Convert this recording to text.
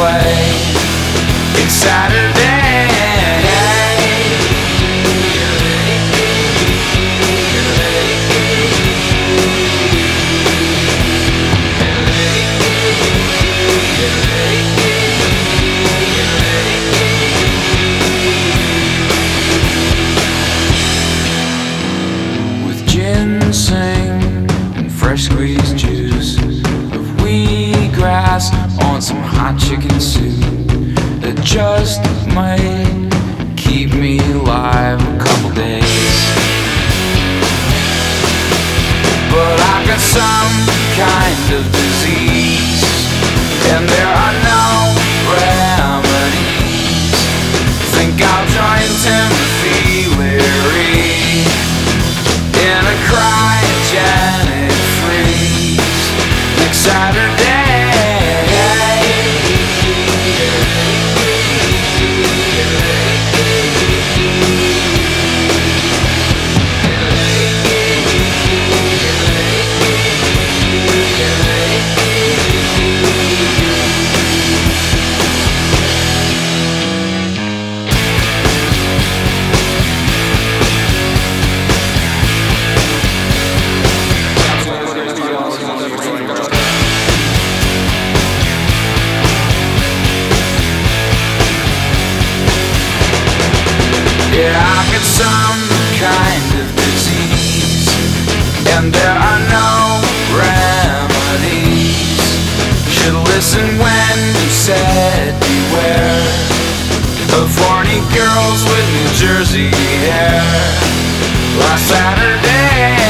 play. It's Saturday. With ginseng and fresh squeezed juice of wheatgrass on some hot chicken soup that just might keep me alive a couple days. But I've got some kind of disease, and there are no remedies. Think I'll join Timothy Leary in a cryogenic freeze next Saturday. Yeah, I've got some kind of disease, and there are no remedies. Should listen when you said beware of horny girls with New Jersey hair last Saturday.